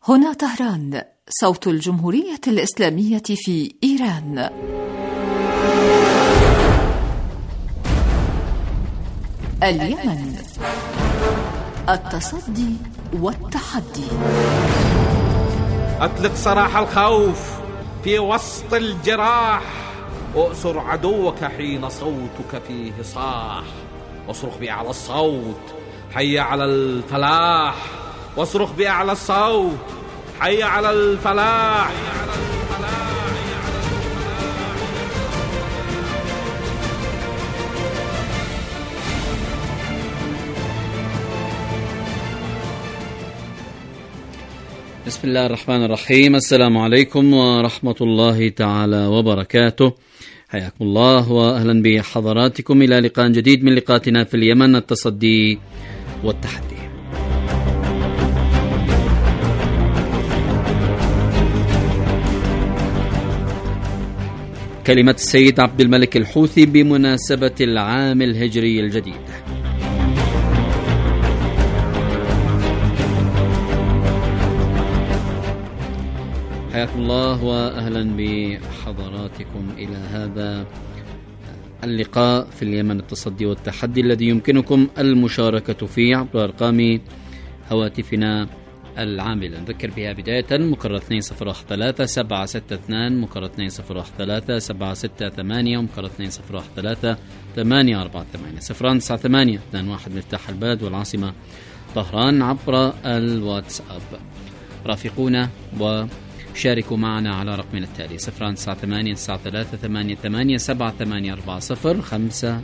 هنا طهران، صوت الجمهورية الإسلامية في إيران. اليمن، التصدي والتحدي. أطلق سراح الخوف في وسط الجراح، أؤسر عدوك حين صوتك فيه صاح، واصرخ بأعلى الصوت حي على الفلاح، واصرخ بأعلى الصوت حي على الفلاح. بسم الله الرحمن الرحيم. السلام عليكم ورحمة الله تعالى وبركاته. حياكم الله وأهلا بحضراتكم إلى لقاء جديد من لقاءاتنا في اليمن، التصدي والتحدي. كلمة السيد عبد الملك الحوثي بمناسبة العام الهجري الجديد. حياكم الله وأهلا بحضراتكم إلى هذا اللقاء في اليمن، التصدي والتحدي، الذي يمكنكم المشاركة فيه عبر أرقام هواتفنا العاملة. نذكر بها بداية: مكرر 2013 762 مكرر 2013 768 ومكرر 2013 848 098 21 مفتاح البلد والعاصمة طهران عبر الواتساب. رافقونا وشاركوا معنا على رقمنا التالي 098 93 88 7840 50.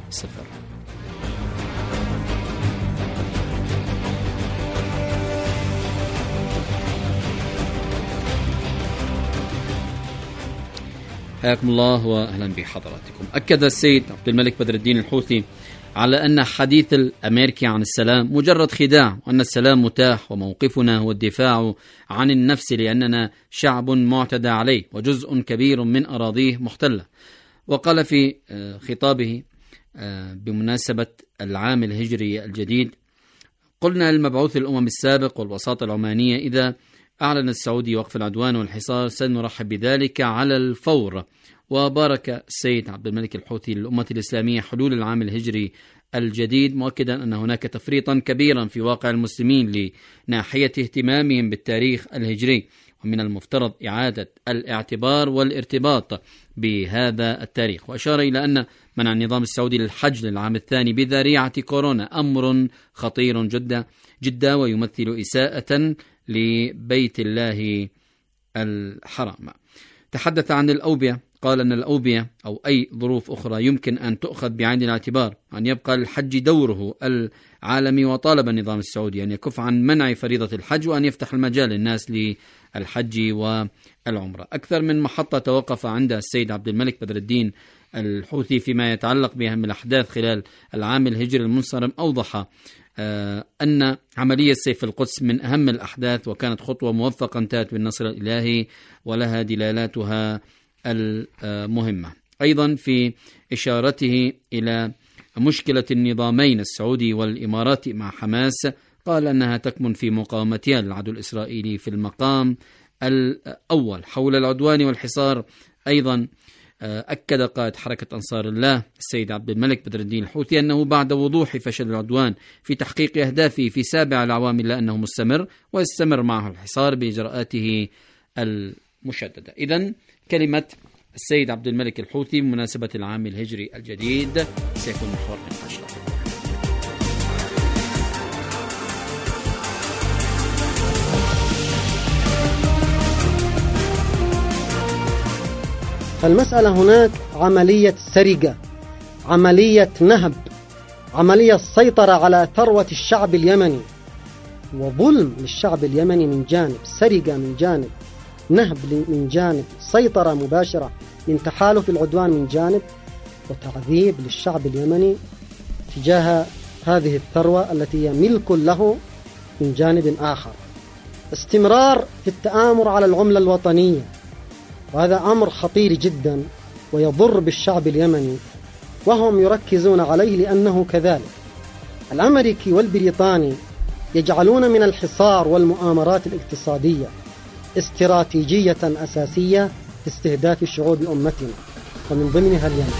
حياكم الله وأهلا بحضراتكم. أكد السيد عبد الملك بدر الدين الحوثي على أن حديث الأمريكي عن السلام مجرد خداع، وأن السلام متاح وموقفنا هو الدفاع عن النفس لأننا شعب معتدى عليه وجزء كبير من أراضيه محتلة. وقال في خطابه بمناسبة العام الهجري الجديد: قلنا للمبعوث الأمم السابق والوساطة العمانية إذا أعلن السعودي وقف العدوان والحصار سنرحب بذلك على الفور. وبارك السيد عبد الملك الحوثي للأمة الإسلامية حلول العام الهجري الجديد، مؤكدا أن هناك تفريطا كبيرا في واقع المسلمين لناحية اهتمامهم بالتاريخ الهجري، ومن المفترض إعادة الاعتبار والارتباط بهذا التاريخ. وأشار إلى أن منع النظام السعودي للحج للعام الثاني بذريعة كورونا أمر خطير جدا ويمثل إساءة لبيت الله الحرام. تحدث عن الأوبئة، قال أن الأوبئة أو أي ظروف أخرى يمكن أن تؤخذ بعين الاعتبار، أن يبقى للحج دوره العالمي، وطالب النظام السعودي أن يكف عن منع فريضة الحج وأن يفتح المجال للناس للحج والعمرة. أكثر من محطة توقف عند السيد عبد الملك بدر الدين الحوثي فيما يتعلق بأهم الأحداث خلال العام الهجري المنصرم. أوضح أن عملية سيف القدس من أهم الأحداث، وكانت خطوة موفقة انتهت بالنصر الإلهي ولها دلالاتها المهمة. أيضا في إشارته إلى مشكلة النظامين السعودي والإماراتي مع حماس، قال أنها تكمن في مقاومتها للعدو الإسرائيلي في المقام الأول حول العدوان والحصار. أيضا أكد قائد حركة أنصار الله السيد عبد الملك بدر الدين الحوثي أنه بعد وضوح فشل العدوان في تحقيق أهدافه في 7 الأعوام إلا أنه مستمر ويستمر معه الحصار بإجراءاته المشددة. إذن كلمة السيد عبد الملك الحوثي بمناسبة العام الهجري الجديد سيكون محور نقاش. فالمسألة هناك عملية سرقة، عملية نهب، عملية سيطرة على ثروة الشعب اليمني، وظلم للشعب اليمني من جانب، سرقة من جانب، نهب من جانب، سيطرة مباشرة من تحالف العدوان من جانب، وتعذيب للشعب اليمني تجاه هذه الثروة التي هي ملك له من جانب آخر. استمرار في التآمر على العملة الوطنية، وهذا أمر خطير جدا ويضر بالشعب اليمني، وهم يركزون عليه لأنه كذلك. الأمريكي والبريطاني يجعلون من الحصار والمؤامرات الاقتصادية استراتيجية أساسية في استهداف شعوب أمتنا ومن ضمنها اليمن.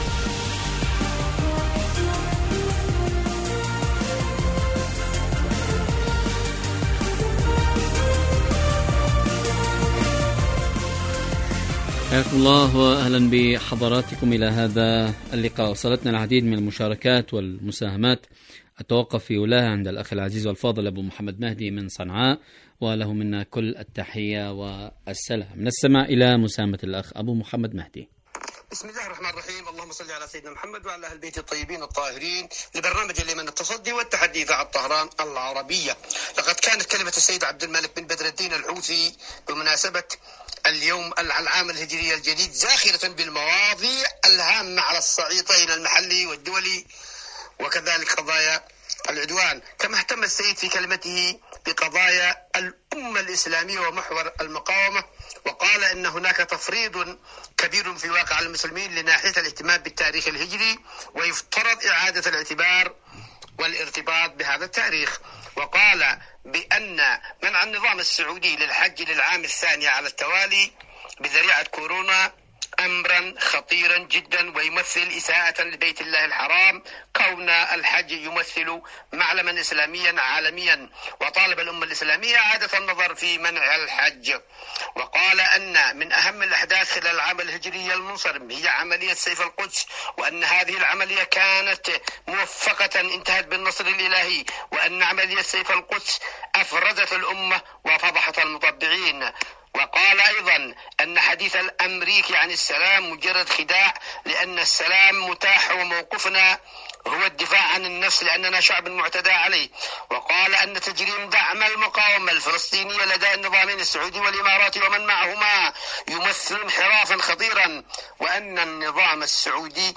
حياكم الله وأهلا بحضراتكم إلى هذا اللقاء. وصلتنا العديد من المشاركات والمساهمات، أتوقف في أولاها عند الأخ العزيز والفاضل أبو محمد مهدي من صنعاء، وله منا كل التحية والسلام. من السماء إلى مساهمة الأخ أبو محمد مهدي. بسم الله الرحمن الرحيم، اللهم صل على سيدنا محمد وعلى أهل البيت الطيبين الطاهرين. لبرنامج اليمن التصدي والتحدي إذاعة طهران العربية. لقد كانت كلمة السيد عبد الملك بن بدر الدين الحوثي بمناسبة اليوم العام الهجري الجديد زاخرة بالمواضيع الهامة على الصعيدين المحلي والدولي وكذلك قضايا العدوان، كما اهتم السيد في كلمته بقضايا الأمة الإسلامية ومحور المقاومة، وقال إن هناك تفريط كبير في واقع المسلمين لناحية الاهتمام بالتاريخ الهجري، ويفترض إعادة الاعتبار والارتباط بهذا التاريخ. وقال بأن منع النظام السعودي للحج للعام الثاني على التوالي بذريعة كورونا أمرا خطيرا جدا ويمثل إساءة لبيت الله الحرام، كون الحج يمثل معلما إسلاميا عالميا، وطالب الأمة الإسلامية إعادة النظر في منع الحج. وقال أن من أهم الأحداث خلال العام الهجري المنصرم هي عملية سيف القدس، وأن هذه العملية كانت موفقة انتهت بالنصر الإلهي، وأن عملية سيف القدس أفرزت الأمة وفضحت المطبعين. وقال أيضا أن حديث الأمريكي عن السلام مجرد خداع، لأن السلام متاح وموقفنا هو الدفاع عن النفس لأننا شعب معتدى عليه. وقال أن تجريم دعم المقاومة الفلسطينية لدى النظامين السعودي والإماراتي ومن معهما يمثل انحرافا خطيرا، وأن النظام السعودي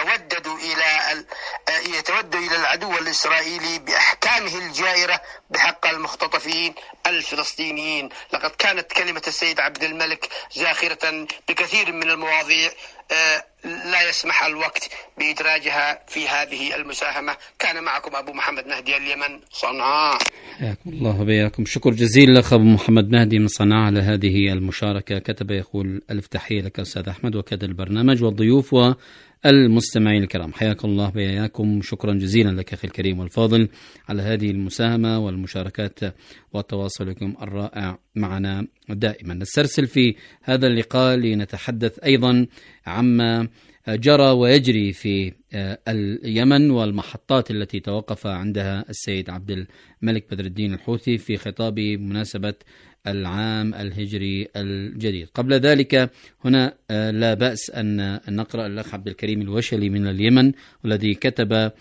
يتودد إلى العدو الإسرائيلي بأحكامه الجائرة بحق المختطفين الفلسطينيين. لقد كانت كلمة السيد عبد الملك زاخرة بكثير من المواضيع لا يسمح الوقت بإدراجها في هذه المساهمة. كان معكم أبو محمد مهدي اليمن صنعاء. حياكم الله وبياكم. شكر جزيل لك أبو محمد مهدي من صنعاء على هذه المشاركة. كتب يقول ألف تحية لك أستاذ أحمد وكذا البرنامج والضيوف والمستمعين الكرام. حياك الله وبياكم. شكرا جزيلا لك أخي الكريم والفاضل على هذه المساهمة والمشاركات وتواصلكم الرائع معنا دائما. نسترسل في هذا اللقاء لنتحدث أيضا عما جرى ويجري في اليمن والمحطات التي توقف عندها السيد عبد الملك بدر الدين الحوثي في خطاب مناسبة العام الهجري الجديد. قبل ذلك هنا لا بأس أن نقرأ الأخ عبد الكريم الوشلي من اليمن، والذي كتب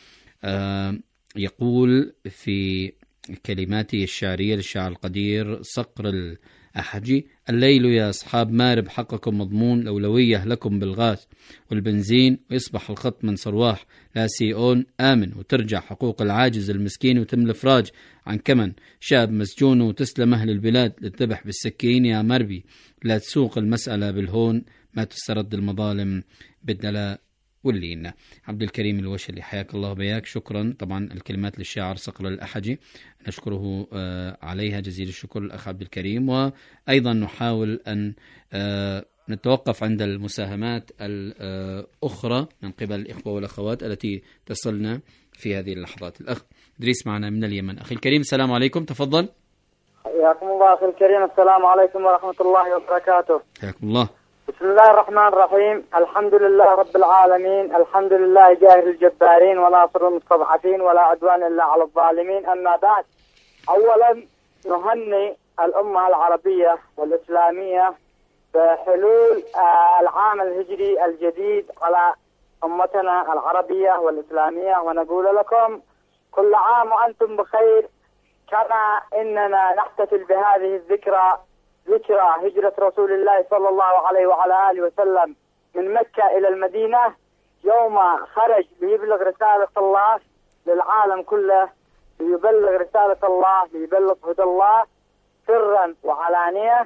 يقول في كلماته الشعرية للشاعر القدير صقر الأحجي: الليل يا أصحاب مارب حقكم مضمون، الأولوية لكم بالغاز والبنزين، ويصبح الخط من صرواح لا سيئون آمن، وترجع حقوق العاجز المسكين وتم الإفراج عن كمن شاب مسجون، وتسلم أهل البلاد للذبح بالسكين يا مربي، لا تسوق المسألة بالهون، ما تسترد المظالم بالدلاء واللين. عبد الكريم الوشلي حياك الله بياك. شكرا. طبعا الكلمات للشاعر صقر الأحجي نشكره عليها جزيل الشكر الأخ عبد الكريم. وأيضا نحاول أن نتوقف عند المساهمات الأخرى من قبل الإخوة والأخوات التي تصلنا في هذه اللحظات. الأخ إدريس معنا من اليمن. أخي الكريم السلام عليكم، تفضل. حياكم الله أخي الكريم. السلام عليكم ورحمة الله وبركاته. حياكم الله. بسم الله الرحمن الرحيم. الحمد لله رب العالمين، الحمد لله جاهر الجبارين وناصر المستضعفين، ولا عدوان إلا على الظالمين. أما بعد، أولا نهني الأمة العربية والإسلامية بحلول العام الهجري الجديد على أمتنا العربية والإسلامية، ونقول لكم كل عام وأنتم بخير، كما إننا نحتفل بهذه الذكرى، ذكرى هجرة رسول الله صلى الله عليه وعلى آله وسلم من مكة إلى المدينة، يوم خرج ليبلغ رسالة الله للعالم كله، ليبلغ رسالة الله، ليبلغ هدى الله سرا وعلانية،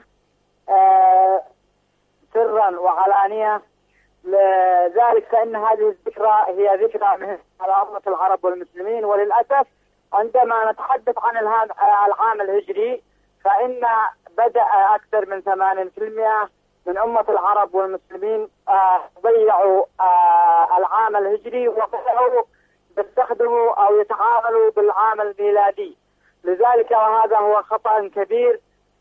سرا وعلانية. لذلك فإن هذه الذكرى هي ذكرى مهمة على أمة العرب والمسلمين. وللأسف عندما نتحدث عن العام الهجري فإن بدأ أكثر من 80% من أمة العرب والمسلمين ضيعوا العام الهجري وبدأوا يستخدموا أو يتعاملوا بالعام الميلادي. لذلك وهذا هو خطأ كبير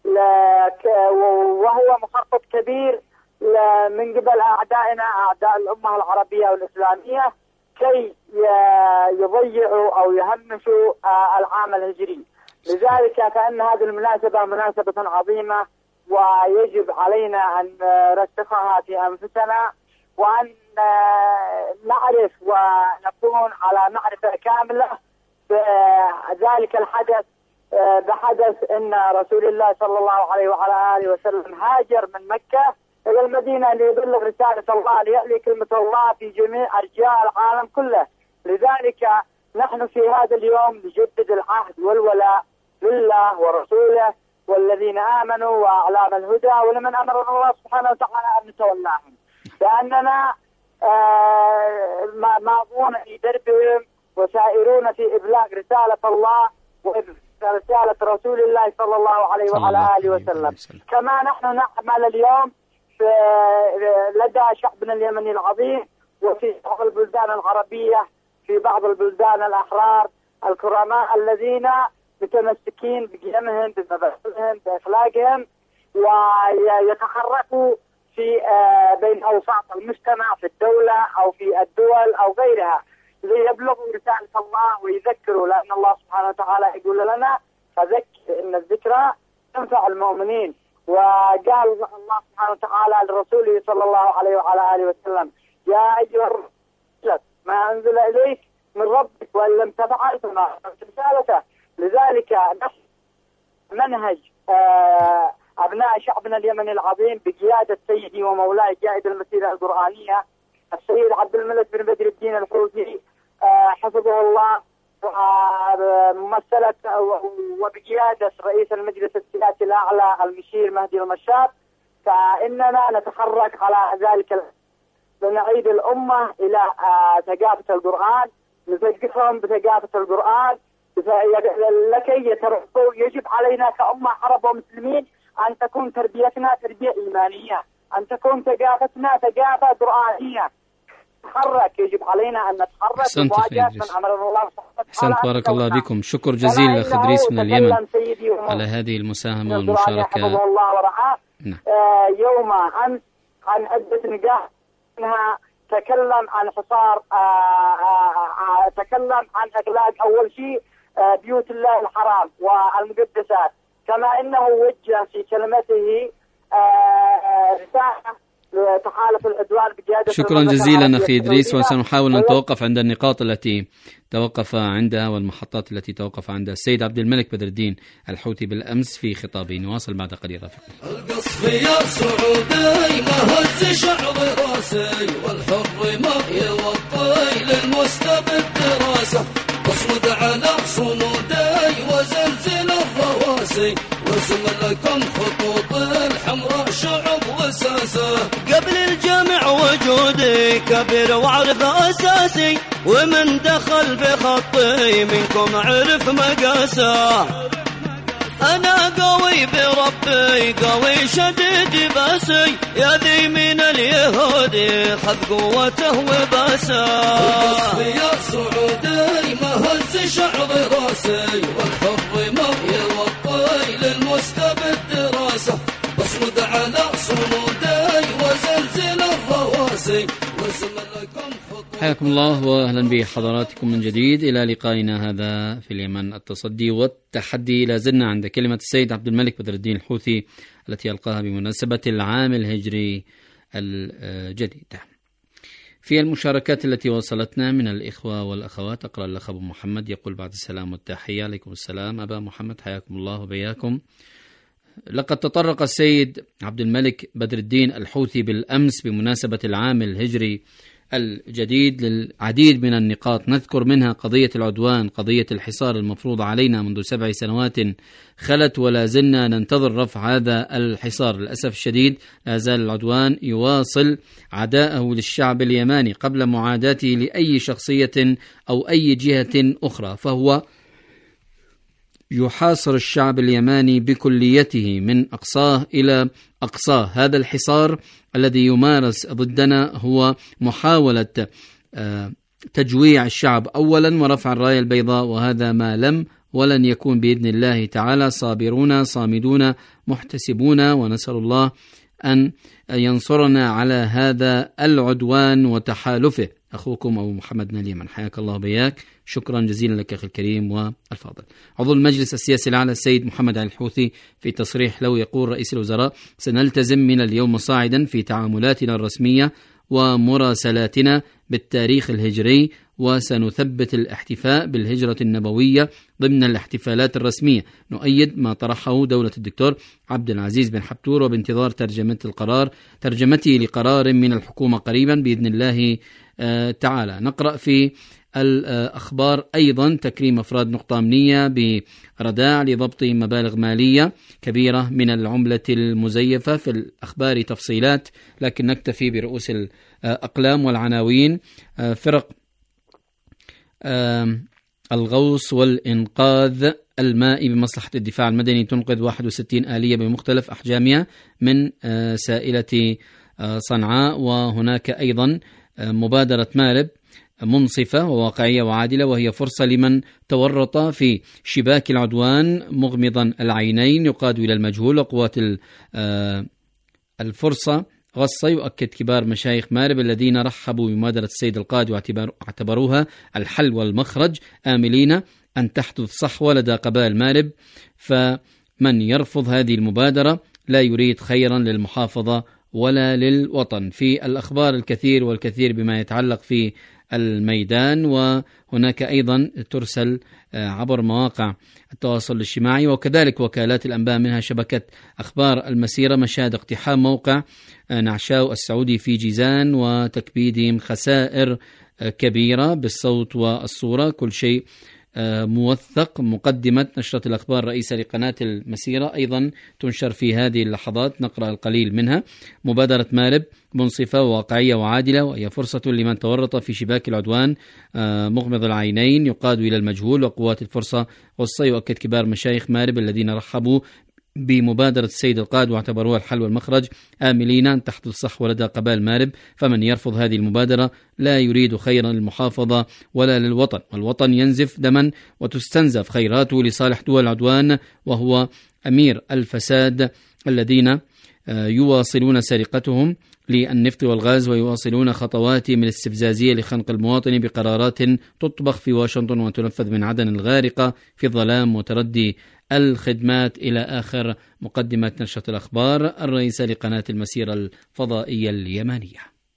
وهو مخطط كبير من قبل أعدائنا أعداء الأمة العربية والإسلامية كي يضيعوا أو يهمشوا العام الهجري. لذلك فإن هذه المناسبة مناسبة عظيمة ويجب علينا أن نرسخها في أنفسنا وأن نعرف ونكون على معرفة كاملة بذلك الحدث بحدث أن رسول الله صلى الله عليه وعلى آله وسلم هاجر من مكة إلى المدينة ليبلغ رسالة الله ليعلي كلمة الله في جميع أرجاء العالم كله. لذلك نحن في هذا اليوم نجدد العهد والولاء لله ورسوله والذين آمنوا وأعلام الهدى ولمن أمر الله سبحانه وتعالى أن نتولاهم، لأننا ماضون في دربهم وسائرون في إبلاغ رسالة الله ورسالة رسول الله صلى الله عليه وعلى آله وسلم. كما نحن نعمل اليوم لدى شعبنا اليمني العظيم وفي بعض البلدان العربية، في بعض البلدان الأحرار الكرماء الذين متمسكين بقيمهم بمبادئهم بأخلاقهم ويتحركوا في بين أوساط المجتمع في الدولة أو في الدول أو غيرها ليبلغوا رسالة الله ويذكروا، لأن الله سبحانه وتعالى يقول لنا فذكر إن الذكرى تنفع المؤمنين. وقال الله سبحانه وتعالى لرسوله صلى الله عليه وعلى آله وسلم يا أيها الرسول ما أنزل إليك من ربك وإن لم تفعل فما رسالته. لذلك منهج أبناء شعبنا اليمني العظيم بقيادة سيدي ومولاي قائد المسيرة القرآنية السيد عبد الملك بن بدر الدين الحوثي حفظه الله، وممثلة وبقيادة رئيس المجلس السياسي الأعلى المشير مهدي المشاب، فإننا نتحرك على ذلك لنعيد الأمة إلى ثقافة القرآن، نثقفهم بثقافة القرآن لكي يتربوا. يجب علينا كأمة عرب ومسلمين أن تكون تربيتنا تربية إيمانية، أن تكون ثقافتنا ثقافة قرآنية. نتحرك، يجب علينا أن نتحرك بمواجهة من أمر الله سبحانه وتعالى. أحسنت، بارك الله بكم. شكر جزيل أخ إدريس من اليمن على هذه المساهمة والمشاركة. الله ورعاه. يوم أمس عن عدة نقاط منها تكلم عن حصار تكلم عن إغلاق أول شيء بيوت الله الحرام والمقدسات، كما أنه وجه في كلمته رسالة لتحالف العدوان بقيادة. شكرا جزيلا أخي إدريس، وسنحاول أن نتوقف عند النقاط التي توقف عندها والمحطات التي توقف عندها السيد عبد الملك بدر الدين الحوثي بالأمس في خطابه. نواصل بعد قليل رفيق. القصف يا سعودي ما هز شعب راسي والحر ما يوطي للمستبد راسه، اصمد على صنودي وزلزل الرواسي وارسم لكم خطوط الحمراء شعب وساسه. قبل الجامع وجودي كبير واعرف اساسي، ومن دخل بخطي منكم عرف مقاسه. أنا قوي بربي قوي شديد باسي، يا ذي من اليهود خذ قوته وباسه. يا سعودي ما هز شعر راسي والحر ما يوطي للمستبد راسه، اصمد على صمودي وزلزل الرواسي وارسم لكم خطوط. حياكم الله واهلا بحضراتكم من جديد الى لقائنا هذا في اليمن. التصدي والتحدي. لا زلنا عند كلمة السيد عبد الملك بدر الدين الحوثي التي ألقاها بمناسبة العام الهجري الجديد. في المشاركات التي وصلتنا من الإخوة والأخوات أقرأ الأخ أبو محمد يقول بعد السلام والتحية. عليكم السلام أبا محمد، حياكم الله وبياكم. لقد تطرق السيد عبد الملك بدر الدين الحوثي بالأمس بمناسبة العام الهجري الجديد للعديد من النقاط، نذكر منها قضية العدوان، قضية الحصار المفروض علينا منذ 7 سنوات خلت ولا زلنا ننتظر رفع هذا الحصار. للأسف الشديد لا زال العدوان يواصل عداءه للشعب اليماني قبل معاداته لأي شخصية أو أي جهة أخرى، فهو يحاصر الشعب اليماني بكليته من أقصاه إلى أقصاه. هذا الحصار الذي يمارس ضدنا هو محاولة تجويع الشعب أولا ورفع الراية البيضاء، وهذا ما لم ولن يكون بإذن الله تعالى. صابرون صامدون محتسبون، ونسأل الله أن ينصرنا على هذا العدوان وتحالفه. أخوكم أبو محمد من اليمن، حياك الله بياك. شكرا جزيلا لك أخي الكريم والفاضل. عضو المجلس السياسي الأعلى السيد محمد علي الحوثي في تصريح له يقول: رئيس الوزراء: سنلتزم من اليوم صاعدا في تعاملاتنا الرسمية ومراسلاتنا بالتاريخ الهجري، وسنثبت الاحتفاء بالهجرة النبوية ضمن الاحتفالات الرسمية. نؤيد ما طرحه دولة الدكتور عبد العزيز بن حبتور، وبانتظار ترجمته لقرار من الحكومة قريبا بإذن الله تعالى. نقرأ في الأخبار أيضا تكريم أفراد نقطة أمنية برداع لضبط مبالغ مالية كبيرة من العملة المزيفة. في الأخبار تفصيلات، لكن نكتفي برؤوس الأقلام والعناوين. فرق الغوص والإنقاذ المائي بمصلحة الدفاع المدني تنقذ 61 آلية بمختلف أحجامها من سائلة صنعاء. وهناك أيضا مبادرة مارب منصفة وواقعية وعادلة، وهي فرصة لمن تورط في شباك العدوان مغمضا العينين يقاد إلى المجهول. وقوات الفرصة غصة يؤكد كبار مشايخ مارب الذين رحبوا بمبادرة السيد القائد واعتبروها الحل والمخرج، آملين أن تحدث صحوة لدى قبائل مارب. فمن يرفض هذه المبادرة لا يريد خيرا للمحافظة ولا للوطن. في الأخبار الكثير والكثير بما يتعلق في الميدان، وهناك أيضا ترسل عبر مواقع التواصل الاجتماعي وكذلك وكالات الأنباء منها شبكة أخبار المسيرة مشاهد اقتحام موقع نعشاو السعودي في جيزان وتكبيدهم خسائر كبيرة بالصوت والصورة، كل شيء موثق. مقدمة نشرة الأخبار الرئيسة لقناة المسيرة أيضا تنشر في هذه اللحظات، نقرأ القليل منها. مبادرة مارب منصفة وواقعية وعادلة، وهي فرصة لمن تورط في شباك العدوان مغمض العينين يقاد إلى المجهول. وقوات الفرصة غصة يؤكد كبار مشايخ مارب الذين رحبوا بمبادرة السيد القائد واعتبروها الحل والمخرج، آملين أن تحدث صحوة لدى قبائل مارب. فمن يرفض هذه المبادرة لا يريد خيرا للمحافظة ولا للوطن، والوطن ينزف دما وتستنزف خيراته لصالح دول العدوان وهو أمير الفساد الذين يواصلون سرقتهم للنفط والغاز ويواصلون خطواتهم الاستفزازية لخنق المواطن بقرارات تطبخ في واشنطن وتنفذ من عدن الغارقة في الظلام وتردي الخدمات إلى آخر مقدمة نشرة الأخبار الرئيسة لقناة المسيرة الفضائية اليمانية.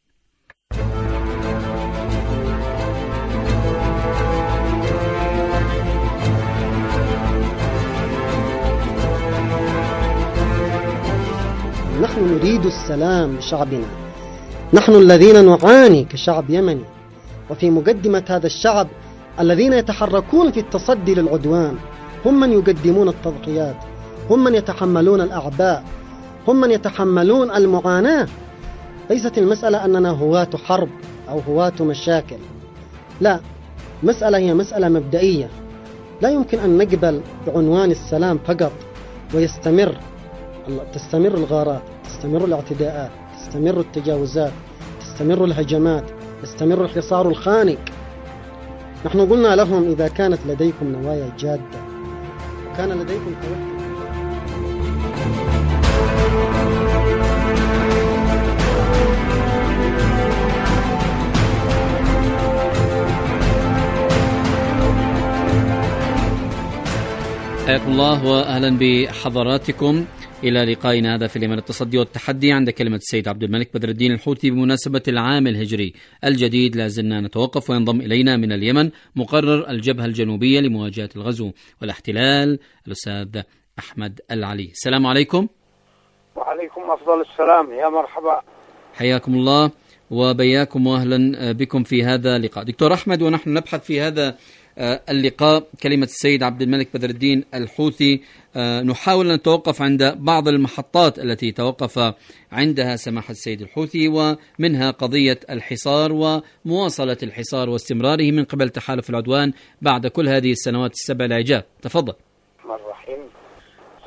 نحن نريد السلام لشعبنا، نحن الذين نعاني كشعب يمني، وفي مقدمة هذا الشعب الذين يتحركون في التصدي للعدوان هم من يقدمون التضحيات، هم من يتحملون الأعباء، هم من يتحملون المعاناة. ليست المسألة أننا هواة حرب أو هواة مشاكل، لا، مسألة هي مسألة مبدئية. لا يمكن أن نقبل بعنوان السلام فقط تستمر الغارات، تستمر الاعتداءات، تستمر التجاوزات، تستمر الهجمات، يستمر الحصار الخانق. نحن قلنا لهم إذا كانت لديكم نوايا جادة وكان لديكم توجه. حياكم الله وأهلا بحضراتكم إلى لقائنا هذا في اليمن التصدي والتحدي عند كلمة السيد عبد الملك بدر الدين الحوثي بمناسبة العام الهجري الجديد. لازلنا نتوقف وينضم إلينا من اليمن مقرر الجبهة الجنوبية لمواجهة الغزو والاحتلال الأستاذ أحمد العلي. السلام عليكم. وعليكم أفضل السلام، يا مرحبا. حياكم الله وبياكم وأهلا بكم في هذا اللقاء. دكتور أحمد، ونحن نبحث في هذا اللقاء كلمة السيد عبد الملك بدر الدين الحوثي، نحاول أن نتوقف عند بعض المحطات التي توقف عندها سماحة السيد الحوثي، ومنها قضية الحصار ومواصلة الحصار واستمراره من قبل تحالف العدوان بعد كل هذه السنوات السبع العجاب. تفضل.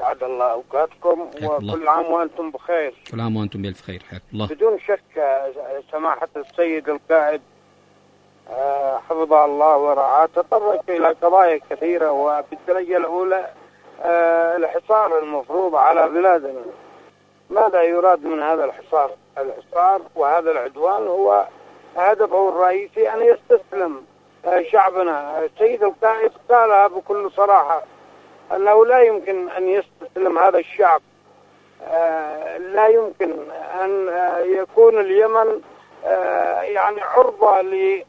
وأسعد الله أوقاتكم، وكل عام وأنتم بخير. كل عام وأنتم بألف خير، حياك الله. بدون شك سماحة السيد القائد حفظه الله ورعاه تطرق إلى قضايا كثيرة، وبالدرجة الأولى الحصار المفروض على بلادنا. ماذا يراد من هذا الحصار؟ الحصار وهذا العدوان هو هدفه الرئيسي أن يستسلم شعبنا. السيد القائد قالها بكل صراحة أنه لا يمكن أن يستسلم هذا الشعب، لا يمكن أن يكون اليمن يعني عرضة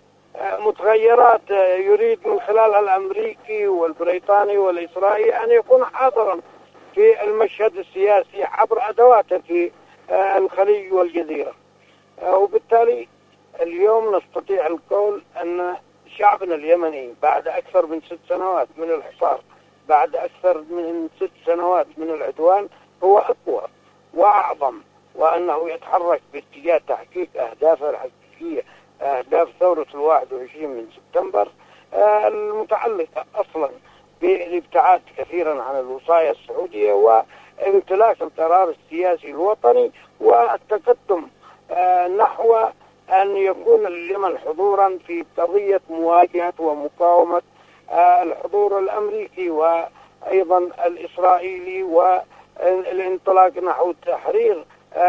لمتغيرات يريد من خلالها الأمريكي والبريطاني والإسرائيلي أن يكون حاضرا في المشهد السياسي عبر أدواته في الخليج والجزيرة. وبالتالي اليوم نستطيع القول أن شعبنا اليمني بعد أكثر من 6 سنوات من الحصار، بعد أكثر من 6 سنوات من العدوان، هو أقوى وأعظم، وأنه يتحرك باتجاه تحقيق أهدافه الحقيقية، أهداف ثورة 21 من سبتمبر المتعلقة أصلا بالابتعاد كثيرا عن الوصاية السعودية وامتلاك القرار السياسي الوطني والتقدم نحو أن يكون اليمن حضورا في قضية مواجهة ومقاومة الحضور الأمريكي وأيضا الإسرائيلي، والانطلاق نحو تحرير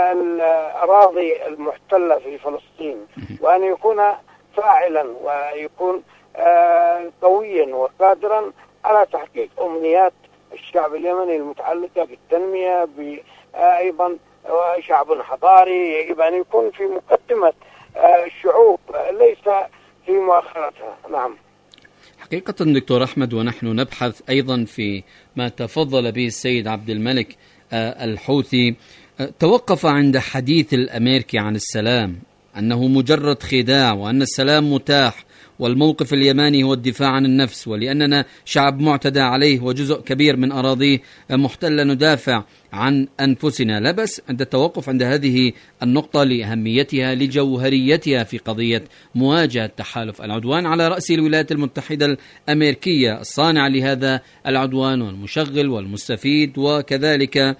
الأراضي المحتلة في فلسطين، وأن يكون فاعلا ويكون قويا وقادرا على تحقيق أمنيات الشعب اليمني المتعلقة بالتنمية، أيضا شعب حضاري يجب أن يكون في مقدمة الشعوب ليس في مؤخرتها. نعم حقيقة دكتور أحمد، ونحن نبحث أيضا في ما تفضل به السيد عبد الملك الحوثي، توقف عند حديث الأمريكي عن السلام أنه مجرد خداع، وأن السلام متاح، والموقف اليماني هو الدفاع عن النفس، ولأننا شعب معتدى عليه وجزء كبير من أراضيه محتلة ندافع عن أنفسنا. لا بس عند التوقف عند هذه النقطة لأهميتها لجوهريتها في قضية مواجهة تحالف العدوان على رأس الولايات المتحدة الأمريكية الصانعة لهذا العدوان والمشغل والمستفيد، وكذلك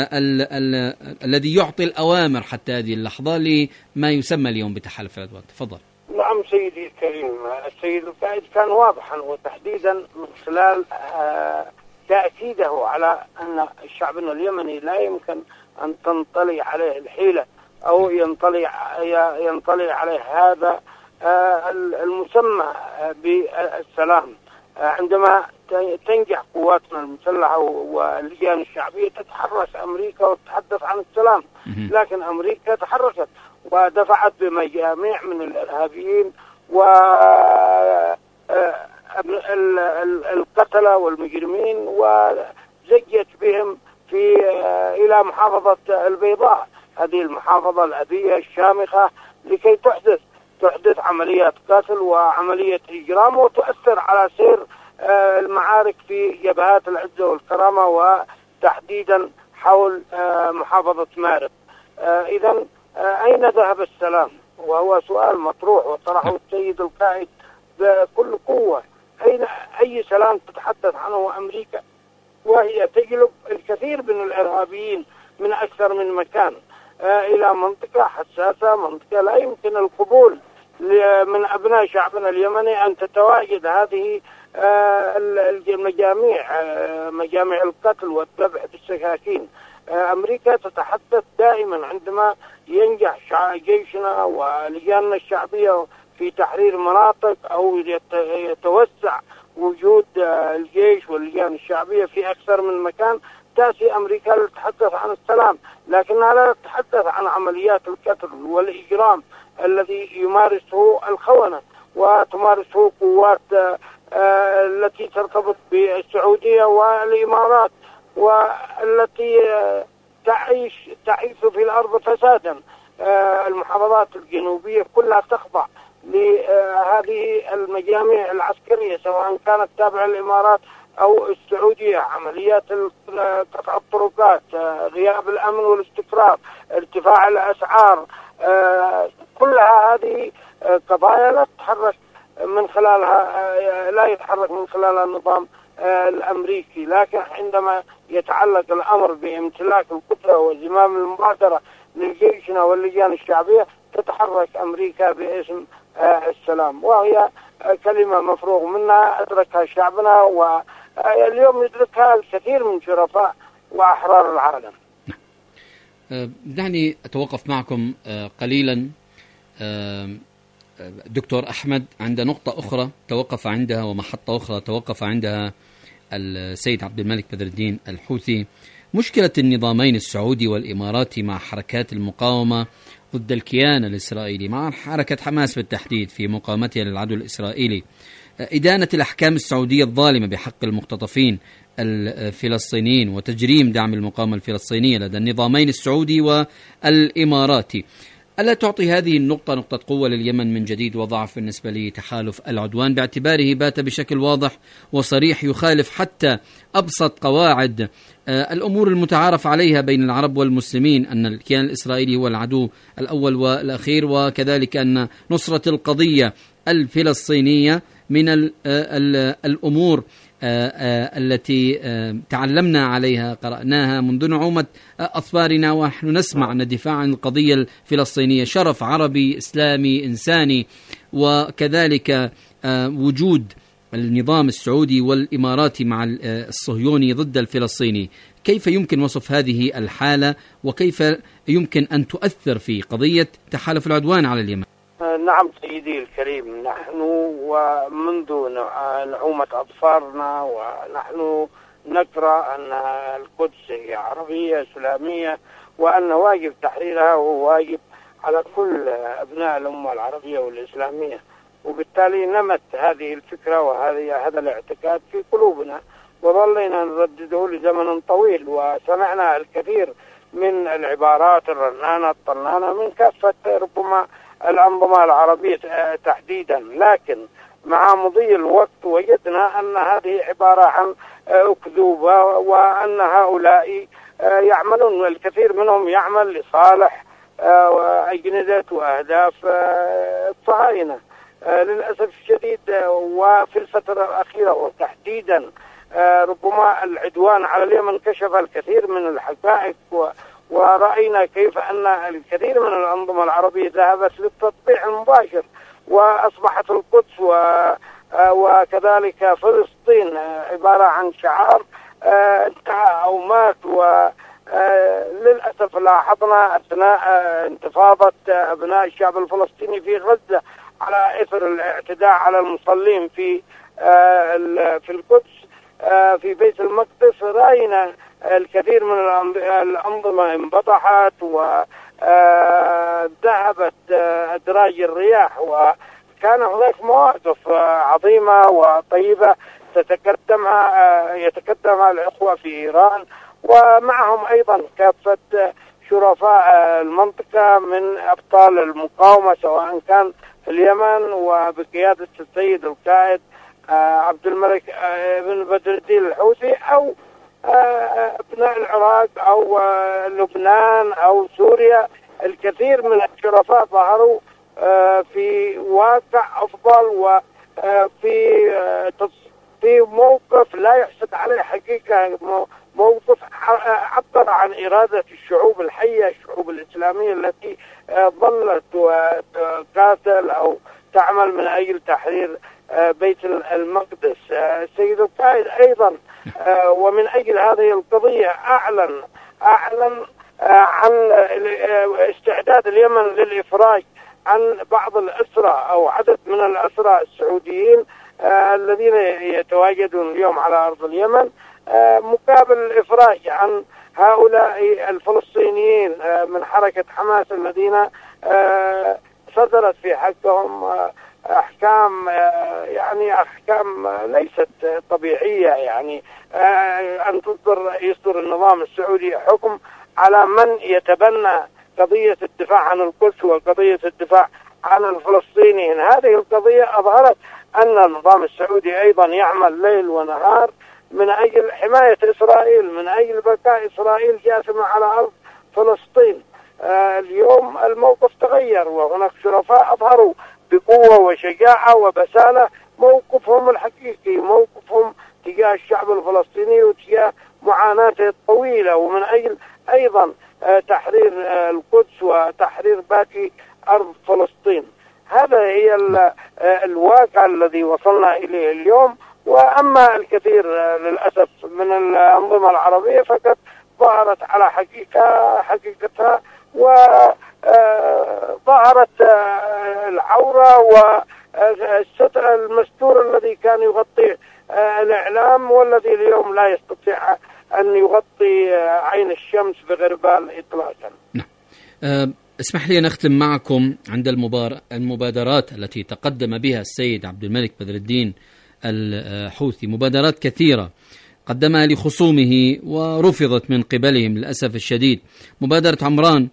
الذي يعطي الأوامر حتى هذه اللحظة لما يسمى اليوم بتحالف العدوان. تفضل. نعم سيدي الكريم، السيد القائد كان واضحا، وتحديدا من خلال تأكيده على أن شعبنا اليمني لا يمكن أن تنطلي عليه الحيلة أو ينطلي عليه هذا المسمى بالسلام. عندما تنجح قواتنا المسلحة واللجان الشعبية تتحرك أمريكا وتتحدث عن السلام، لكن أمريكا تحركت ودفعت بمجاميع من الإرهابيين والقتلة والمجرمين وزجت بهم إلى محافظة البيضاء، هذه المحافظة الأبية الشامخة، لكي تحدث عمليات قتل وعملية إجرام وتؤثر على سير المعارك في جبهات العزة والكرامة، وتحديدا حول محافظة مارب. إذن أين ذهب السلام؟ وهو سؤال مطروح وطرحه السيد القائد بكل قوة. أي سلام تتحدث عنه أمريكا وهي تجلب الكثير من الإرهابيين من أكثر من مكان إلى منطقة حساسة، منطقة لا يمكن القبول من أبناء شعبنا اليمني أن تتواجد هذه مجاميع القتل والذبح بالسكاكين. أمريكا تتحدث دائما عندما ينجح جيشنا ولجاننا الشعبية في تحرير مناطق أو يتوسع وجود الجيش واللجان الشعبية في أكثر من مكان، تأتي أمريكا لتتحدث عن السلام، لكنها لا تتحدث عن عمليات القتل والإجرام الذي يمارسه الخونة وتمارسه قوات التي ترتبط بالسعودية والإمارات، والتي تعيش في الأرض فسادا. المحافظات الجنوبية كلها تخضع لهذه المجاميع العسكرية سواء كانت تابعة للإمارات أو السعودية. عمليات قطع الطرقات، غياب الأمن والاستقرار، ارتفاع الأسعار، كلها هذه قضايا لا يتحرك من خلالها النظام الأمريكي، لكن عندما يتعلق الأمر بامتلاك القدرة وزمام المبادرة لجيشنا واللجان الشعبية تتحرك أمريكا باسم السلام، وهي كلمة مفروغ منها أدركها شعبنا، واليوم يدركها الكثير من شرفاء وأحرار العالم. دعني أتوقف معكم قليلا دكتور أحمد عند نقطة أخرى توقف عندها ومحطة أخرى توقف عندها السيد عبد الملك بدر الدين الحوثي، مشكلة النظامين السعودي والإماراتي مع حركات المقاومة ضد الكيان الإسرائيلي، مع حركة حماس بالتحديد في مقاومتها للعدو الإسرائيلي، إدانة الأحكام السعودية الظالمة بحق المختطفين الفلسطينيين وتجريم دعم المقاومة الفلسطينية لدى النظامين السعودي والإماراتي. ألا تعطي هذه النقطة نقطة قوة لليمن من جديد وضعف بالنسبة لتحالف العدوان، باعتباره بات بشكل واضح وصريح يخالف حتى أبسط قواعد الأمور المتعارف عليها بين العرب والمسلمين، أن الكيان الإسرائيلي هو العدو الأول والأخير، وكذلك أن نصرة القضية الفلسطينية من الأمور التي تعلمنا عليها قرأناها منذ نعومة أطفالنا، ونحن نسمع أن الدفاع عن القضية الفلسطينية شرف عربي إسلامي إنساني، وكذلك وجود النظام السعودي والإماراتي مع الصهيوني ضد الفلسطيني. كيف يمكن وصف هذه الحالة وكيف يمكن أن تؤثر في قضية تحالف العدوان على اليمن؟ نعم سيدي الكريم، نحن ومنذ نعومة أظفارنا ونحن نقرأ أن القدس هي عربية إسلامية، وأن واجب تحريرها هو واجب على كل أبناء الأمة العربية والإسلامية، وبالتالي نمت هذه الفكرة وهذا الاعتقاد في قلوبنا، وظلينا نردده لزمن طويل، وسمعنا الكثير من العبارات الرنانة الطنانة من كافة ربما الأنظمة العربية تحديدا، لكن مع مضي الوقت وجدنا أن هذه عبارة عن أكذوبة، وأن هؤلاء يعملون، الكثير منهم يعمل لصالح أجندة وأهداف الصهاينة للأسف الشديد. وفي الفترة الأخيرة وتحديدا ربما العدوان على اليمن كشف الكثير من الحقائق، ورأينا كيف أن الكثير من الأنظمة العربية ذهبت للتطبيع المباشر، وأصبحت القدس وكذلك فلسطين عبارة عن شعار انتهى أو مات. وللأسف لاحظنا أثناء انتفاضة أبناء الشعب الفلسطيني في غزة على إثر الاعتداء على المصلين في القدس في بيت المقدس، رأينا الكثير من الأنظمة انبطحت وذهبت أدراج الرياح، وكان هناك مواقف عظيمة وطيبة يتقدمها الإخوة في إيران، ومعهم أيضا كافة شرفاء المنطقة من أبطال المقاومة، سواء كان في اليمن وبقيادة السيد القائد عبد الملك بن بدر الدين الحوثي، أو أبناء العراق أو لبنان أو سوريا. الكثير من الشرفاء ظهروا في واقع أفضل وفي موقف لا يحسد عليه حقيقة، موقف عبر عن إرادة الشعوب الحية، الشعوب الإسلامية التي ظلت تقاتل أو تعمل من أجل تحرير بيت المقدس. السيد القائد أيضا ومن أجل هذه القضية أعلن عن استعداد اليمن للإفراج عن بعض الأسرى أو عدد من الأسرى السعوديين الذين يتواجدون اليوم على أرض اليمن، مقابل الإفراج عن هؤلاء الفلسطينيين من حركة حماس الذين صدرت في حقهم أحكام أحكام ليست طبيعية، أن يصدر النظام السعودي حكم على من يتبنى قضية الدفاع عن القدس وقضية الدفاع عن الفلسطينيين. هذه القضية أظهرت أن النظام السعودي أيضا يعمل ليل ونهار من أجل حماية إسرائيل، من أجل بقاء إسرائيل جاثمة على أرض فلسطين. اليوم الموقف تغير، وهناك شرفاء أظهروا بقوة وشجاعة وبسالة موقفهم الحقيقي، موقفهم تجاه الشعب الفلسطيني وتجاه معاناته الطويلة، ومن أجل أيضا تحرير القدس وتحرير باقي أرض فلسطين. هذا هي الواقع الذي وصلنا إليه اليوم. وأما الكثير للأسف من الأنظمة العربية فقد ظهرت على حقيقتها وظهرت العورة والستر المستور الذي كان يغطيه الإعلام، والذي اليوم لا يستطيع أن يغطي عين الشمس بغربال إطلاقا. اسمح لي نختم معكم عند المبادرات التي تقدم بها السيد عبد الملك بدر الدين الحوثي، مبادرات كثيرة قدمها لخصومه ورفضت من قبلهم للأسف الشديد. مبادرة عمران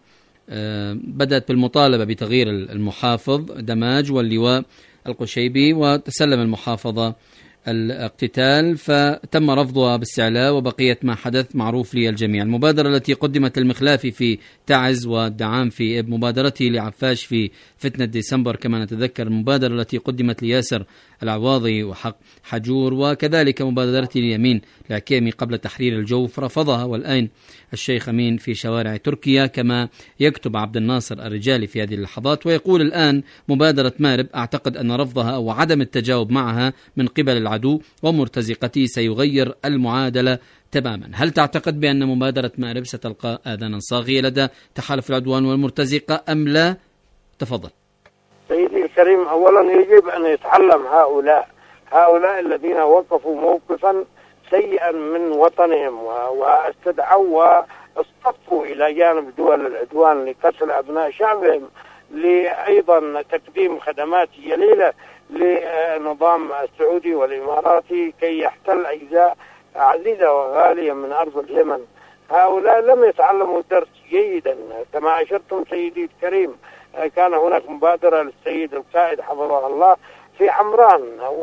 بدأت بالمطالبة بتغيير المحافظ دماج واللواء القشيبي، وتسلم المحافظة الاقتتال فتم رفضها باستعلاء، وبقية ما حدث معروف للجميع. المبادرة التي قدمت للمخلافي في تعز والدعام في مبادرته لعفاش في فتنة ديسمبر، كما نتذكر المبادرة التي قدمت لياسر العواضي وحق حجور، وكذلك مبادرته ليمين العكيمي قبل تحرير الجوف رفضها، والآن الشيخ أمين في شوارع تركيا، كما يكتب عبد الناصر الرجالي في هذه اللحظات، ويقول الآن مبادرة مارب أعتقد أن رفضها وعدم التجاوب معها من قبل العدو ومرتزقته سيغير المعادلة تماما. هل تعتقد بأن مبادرة مارب ستلقى آذانا صاغية لدى تحالف العدوان والمرتزقة أم لا؟ تفضل سيدي الكريم. أولا يجب أن يتعلم هؤلاء الذين وقفوا موقفا سيئا من وطنهم واستدعوا واصطفوا إلى جانب دول العدوان لقتل أبناء شعبهم، لأيضا تقديم خدمات جليلة للنظام السعودي والإماراتي كي يحتل أجزاء عزيزة وغالية من أرض اليمن. هؤلاء لم يتعلموا درس جيدا. كما أشرتم سيدي الكريم، كان هناك مبادرة للسيد القائد حفظه الله في عمران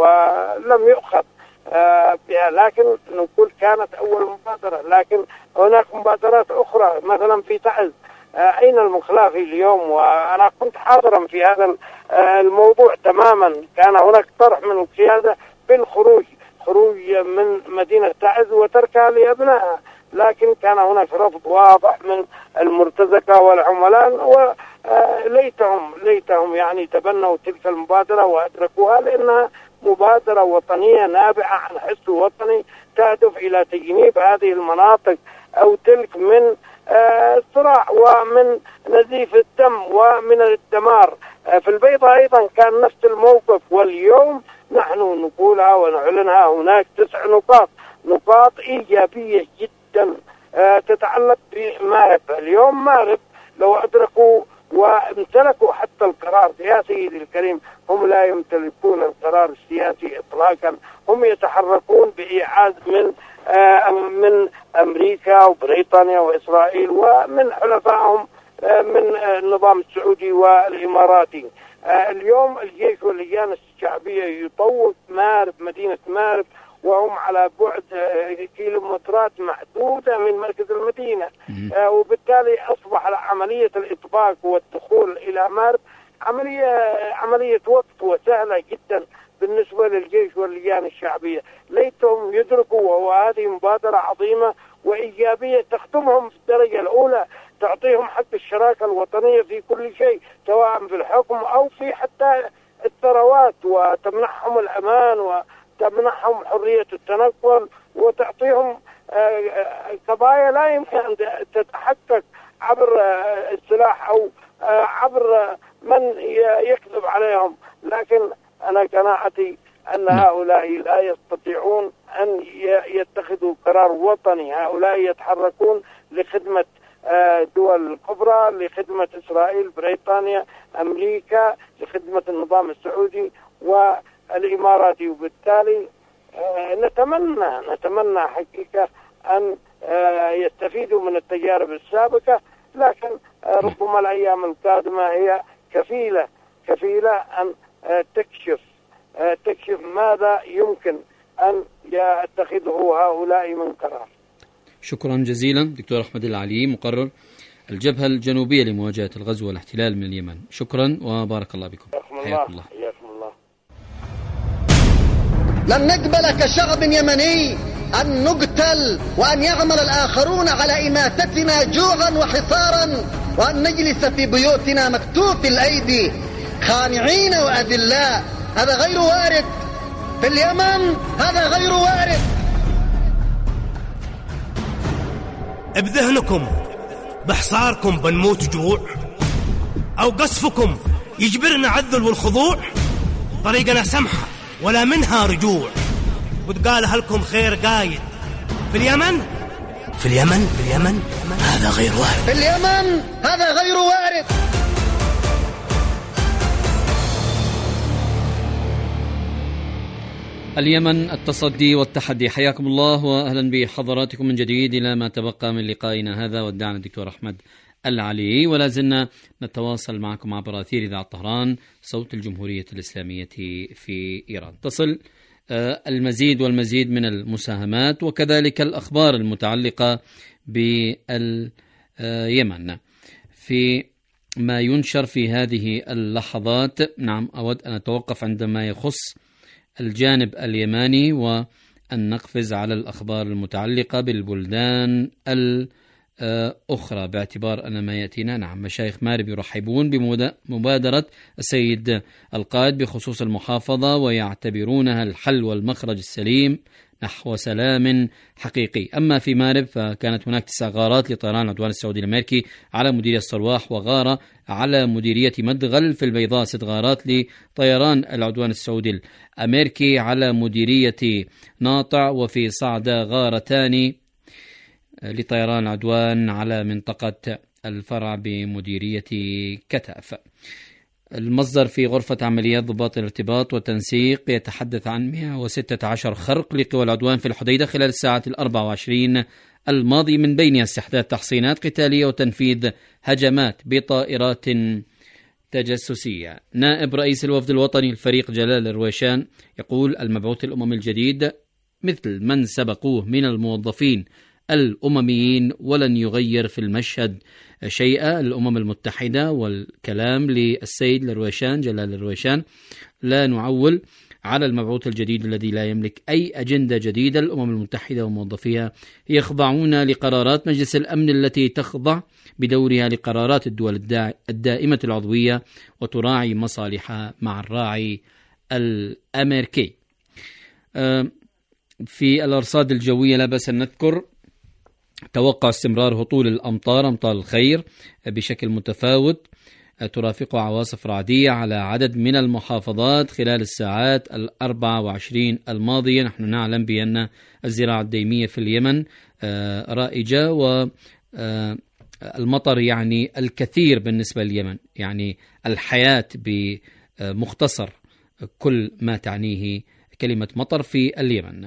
ولم يؤخذ بها، لكن نقول كانت أول مبادرة. لكن هناك مبادرات أخرى مثلا في تعز. أين المخلافي اليوم؟ وأنا كنت حاضرا في هذا الموضوع تماما. كان هناك طرح من القيادة بالخروج من مدينة تعز وتركها لأبنائها، لكن كان هناك رفض واضح من المرتزقة والعملاء، وليتهم يعني تبنوا تلك المبادرة وأدركوها، لأنها مبادرة وطنية نابعة عن حس وطني تهدف إلى تجنيب هذه المناطق أو تلك من الصراع ومن نزيف الدم ومن الدمار. في البيضاء أيضا كان نفس الموقف، واليوم نحن نقولها ونعلنها. هناك 9 نقاط إيجابية جدا تتعلق بمارب. اليوم مارب لو أدركوا وامتلكوا حتى القرار، يا سيدي الكريم هم لا يمتلكون القرار السياسي إطلاقا، هم يتحركون بإيعاد من أمريكا وبريطانيا وإسرائيل ومن حلفائهم من النظام السعودي والإماراتي. اليوم الجيش واللجان الشعبية يطوق مدينة مارب وهم على بعد كيلومترات محدودة من مركز المدينة، وبالتالي أصبح عملية الإطباق والدخول إلى مارب عملية وقت وسهلة جدا بالنسبة للجيش واللجان الشعبية. ليتهم يدركوا، وهذه مبادرة عظيمة وإيجابية تخدمهم في الدرجة الأولى، تعطيهم حق الشراكة الوطنية في كل شيء سواء في الحكم أو في حتى الثروات، وتمنحهم الأمان وتمنحهم حرية التنقل، وتعطيهم قضايا لا يمكن أن تتحقق عبر السلاح أو عبر من يكذب عليهم. لكن أنا قناعتي أن هؤلاء لا يستطيعون أن يتخذوا قرار وطني. هؤلاء يتحركون لخدمة دول الكبرى، لخدمة إسرائيل، بريطانيا، أمريكا، لخدمة النظام السعودي والإماراتي. وبالتالي نتمنى حقيقة أن يستفيدوا من التجارب السابقة، لكن ربما الأيام القادمة هي كفيلة أن تكشف ماذا يمكن أن يتخذه هؤلاء من قرار. شكرا جزيلا دكتور أحمد العلي، مقرر الجبهة الجنوبية لمواجهة الغزو والاحتلال من اليمن. شكرا وبارك الله بكم. حياكم الله. لن نقبل كشعب يمني أن نقتل وأن يعمل الآخرون على إماتتنا جوعا وحصارا، وأن نجلس في بيوتنا مكتوف الأيدي خانعين وأذلاء. هذا غير وارد في اليمن، هذا غير وارد. بذهنكم بحصاركم بنموت جوع، أو قصفكم يجبرنا على الذل والخضوع؟ طريقنا سمحة ولا منها رجوع، وتقالها لكم خير قايد في اليمن. في اليمن هذا غير وارد. في اليمن هذا غير وارد. اليمن، التصدي والتحدي. حياكم الله وأهلا بحضراتكم من جديد إلى ما تبقى من لقائنا هذا. ودعنا الدكتور أحمد العلي، ولا زلنا نتواصل معكم عبر أثير إذاعة طهران صوت الجمهورية الإسلامية في إيران. تصل المزيد والمزيد من المساهمات وكذلك الأخبار المتعلقة باليمن في ما ينشر في هذه اللحظات. نعم، أود أن أتوقف عندما يخص الجانب اليماني وأن نقفز على الأخبار المتعلقة بالبلدان الأخرى، باعتبار أن ما يأتينا. نعم، مشايخ مارب يرحبون بمبادرة السيد القائد بخصوص المحافظة ويعتبرونها الحل والمخرج السليم نحو سلام حقيقي. أما في مارب فكانت هناك 9 غارات لطيران العدوان السعودي الأمريكي على مديرية الصرواح، وغارة على مديرية مدغل في البيضاء. 6 غارات لطيران العدوان السعودي الأمريكي على مديرية ناطع، وفي صعدة غارتان لطيران العدوان على منطقة الفرع بمديرية كتاف. المصدر في غرفة عمليات ضباط الارتباط والتنسيق يتحدث عن 116 خرق لقوى العدوان في الحديدة خلال الساعات 24 الماضي، من بينها استحداث تحصينات قتالية وتنفيذ هجمات بطائرات تجسسية. نائب رئيس الوفد الوطني الفريق جلال الرويشان يقول المبعوث الأممي الجديد مثل من سبقوه من الموظفين الأمميين ولن يغير في المشهد شيئا. الأمم المتحدة، والكلام للسيد الرويشان جلال الرويشان، لا نعول على المبعوث الجديد الذي لا يملك أي أجندة جديدة. الأمم المتحدة وموظفيها يخضعون لقرارات مجلس الأمن التي تخضع بدورها لقرارات الدول الدائمة العضوية وتراعي مصالحها مع الراعي الأمريكي. في الأرصاد الجوية لا بأس أن نذكر توقع استمرار هطول الأمطار، أمطار الخير بشكل متفاوت ترافق عواصف رعدية على عدد من المحافظات خلال الساعات 24 الماضية. نحن نعلم بأن الزراعة الديمية في اليمن رائجة، والمطر يعني الكثير بالنسبة لليمن، يعني الحياة بمختصر كل ما تعنيه كلمة مطر في اليمن.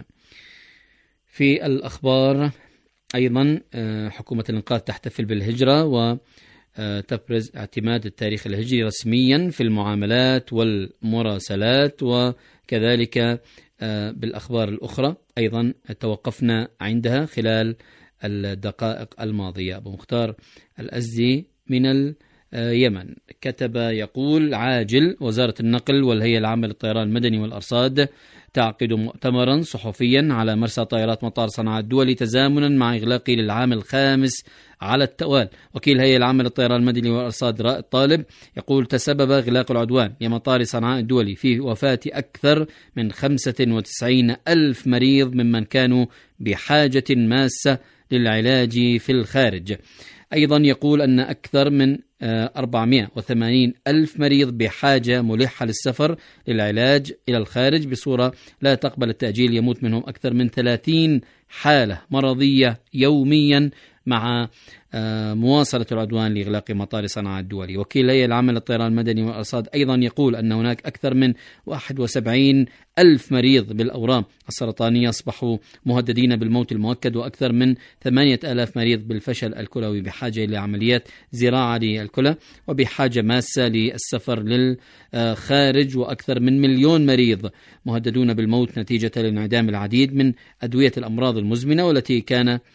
في الأخبار أيضا حكومة الإنقاذ تحتفل بالهجرة وتبرز اعتماد التاريخ الهجري رسميا في المعاملات والمراسلات، وكذلك بالأخبار الأخرى أيضا توقفنا عندها خلال الدقائق الماضية. أبو مختار الأزدي من اليمن كتب يقول عاجل وزارة النقل والهيئة العامة للطيران المدني والأرصاد تعقد مؤتمرا صحفيا على مرسى طائرات مطار صنعاء الدولي تزامنا مع إغلاقه للعام الخامس على التوالي. وكيل الهيئة العامة للطيران المدني والأرصاد رائد طالب يقول تسبب إغلاق العدوان لمطار صنعاء الدولي في وفاة أكثر من 95 ألف مريض ممن كانوا بحاجة ماسة للعلاج في الخارج. أيضا يقول أن أكثر من 480 ألف مريض بحاجة ملحة للسفر للعلاج إلى الخارج بصورة لا تقبل التأجيل، يموت منهم أكثر من 30 حالة مرضية يوميا مع مواصلة العدوان لإغلاق مطار صنعاء الدولي. وكيل الهيئة العامة للطيران المدني والأرصاد أيضا يقول أن هناك أكثر من 71 ألف مريض بالأورام السرطانية أصبحوا مهددين بالموت المؤكد، وأكثر من 8,000 مريض بالفشل الكلوي بحاجة إلى عمليات زراعة للكلى وبحاجة ماسة للسفر للخارج، وأكثر من 1,000,000 مريض مهددون بالموت نتيجة لانعدام العديد من أدوية الأمراض المزمنة والتي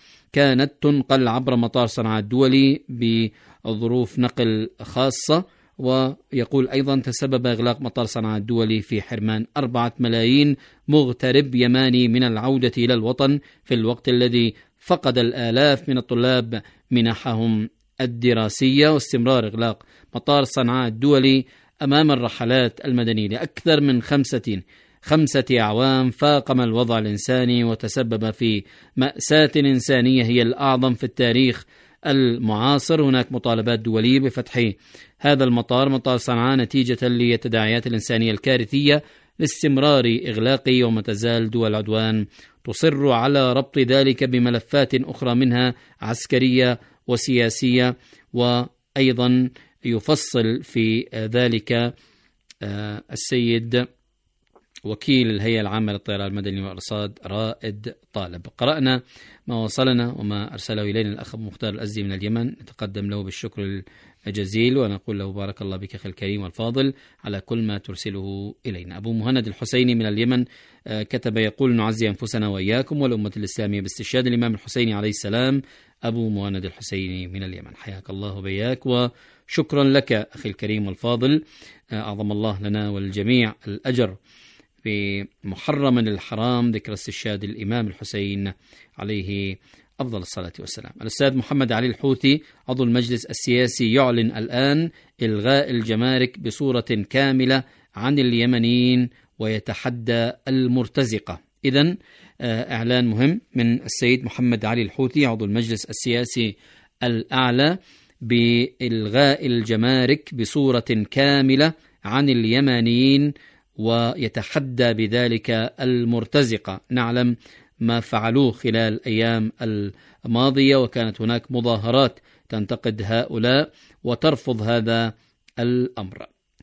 كانت تنقل عبر مطار صنعاء الدولي بظروف نقل خاصة ويقول أيضا تسبب إغلاق مطار صنعاء الدولي في حرمان 4 ملايين مغترب يماني من العودة إلى الوطن في الوقت الذي فقد الآلاف من الطلاب منحهم الدراسية، واستمرار إغلاق مطار صنعاء الدولي أمام الرحلات المدنية لأكثر من 5 أعوام فاقم الوضع الإنساني وتسبب في مأساة إنسانية هي الأعظم في التاريخ المعاصر. هناك مطالبات دولية بفتح هذا المطار مطار صنعاء نتيجة للتداعيات الإنسانية الكارثية لاستمرار إغلاقه، وما تزال دول العدوان تصر على ربط ذلك بملفات أخرى منها عسكرية وسياسية. وأيضا يفصل في ذلك السيد وكيل الهيئة العامة للطيران المدني والأرصاد رائد طالب. قرأنا ما وصلنا وما أرسله إلينا الأخ مختار الأزدي من اليمن، نتقدم له بالشكر الجزيل ونقول له بارك الله بك أخي الكريم والفاضل على كل ما ترسله إلينا. أبو مهند الحسيني من اليمن كتب يقول: نعزي أنفسنا وإياكم والأمة الإسلامية باستشهاد الإمام الحسيني عليه السلام. أبو مهند الحسيني من اليمن، حياك الله وبياك وشكرا لك أخي الكريم والفاضل. أعظم الله لنا والجميع الأجر في محرم الحرام ذكر استشهاد الإمام الحسين عليه أفضل الصلاة والسلام. الأستاذ محمد علي الحوثي عضو المجلس السياسي يعلن الآن إلغاء الجمارك بصورة كاملة عن اليمنيين ويتحدى المرتزقة. إذن إعلان مهم من السيد محمد علي الحوثي عضو المجلس السياسي الأعلى بإلغاء الجمارك بصورة كاملة عن اليمنيين ويتحدى بذلك المرتزقة. نعلم ما فعلوه خلال الأيام الماضية، وكانت هناك مظاهرات تنتقد هؤلاء وترفض هذا الأمر.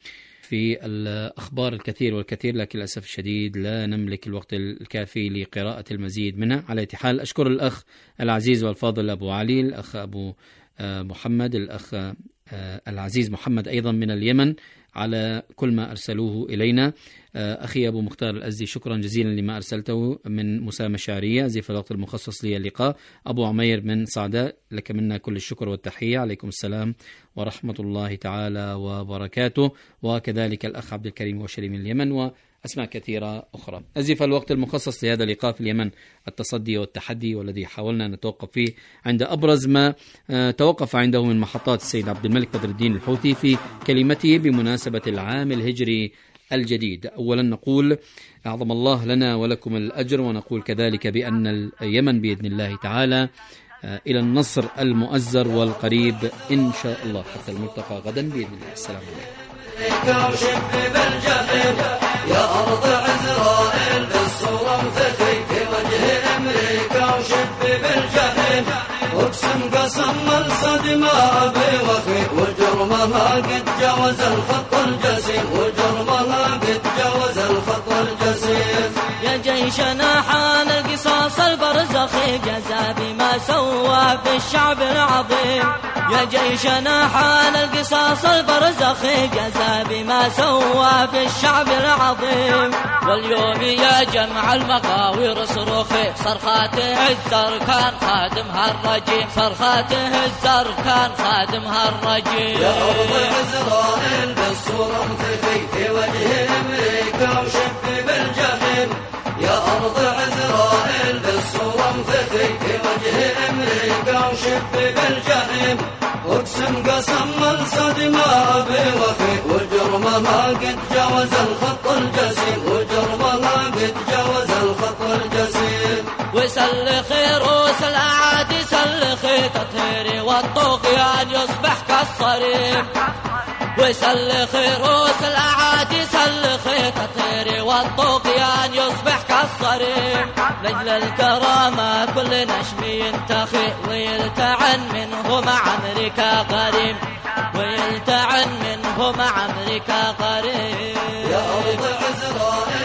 في الأخبار الكثير والكثير، لكن للأسف الشديد لا نملك الوقت الكافي لقراءة المزيد منها. على حال أشكر الأخ العزيز والفاضل أبو علي، الأخ أبو محمد، الأخ العزيز محمد أيضا من اليمن على كل ما أرسلوه إلينا. أخي أبو مختار الأزدي شكرا جزيلا لما أرسلته من مسامة شعرية زي في الوقت المخصص للقاء. أبو عمير من صعداء، لك منا كل الشكر والتحية. عليكم السلام ورحمة الله تعالى وبركاته. وكذلك الأخ عبد الكريم وشري من اليمن وأسماء كثيرة أخرى. أزف الوقت المخصص لهذا اللقاء في اليمن التصدي والتحدي، والذي حاولنا أن نتوقف فيه عند أبرز ما توقف عنده من محطات السيد عبد الملك بدر الدين الحوثي في كلمته بمناسبة العام الهجري الجديد. أولا نقول أعظم الله لنا ولكم الأجر، ونقول كذلك بأن اليمن بإذن الله تعالى إلى النصر المؤزر والقريب إن شاء الله، حتى الملتقى غدا بإذن الله. السلام عليكم. يا أرض عزرائيل بالصورة مثلي في وجه أمريكا وشب بالجحيم، أقسم قسم الصدم أبي وخي وجرمها قد جاوز الخط الجسيم، وجرمها قد جاوز الخط الجسيم. يا جيشنا حان القصاص البرزخي جزا بما سوى في الشعب العظيم، يا جيشنا حان القصاص البرزخي جزا بما سوى في الشعب العظيم. واليوم يا جمع المقاوير صرخي صرخاته الزر كان خادمها الرجيم، صرخاته الزر كان خادمها الرجيم. يا أرض عزرائيل بالصورة مثلي في وجه أمريكا وشب بالجحيم، يا أرض عزرائيل بالصورة مثلي في وجه أمريكا وشب بالجحيم، أقسم قسم الصدم أبي وخي وجرمها قد جاوز الخط الجسيم، وجرمها قد جاوز الخط الجسيم. وسلخي رؤوس الأعادي سلخي تطهيري والطغيان يصبح كالصريم، وسلخي رؤوس الأعادي سلخي تطهيري والطغيان يصبح كالصريم. لجل الكرامة كل نشم ينتخي ويلتعن منه مع أمريكا غريم، ويلتعن منه مع أمريكا غريم. يا أرض عزرائيل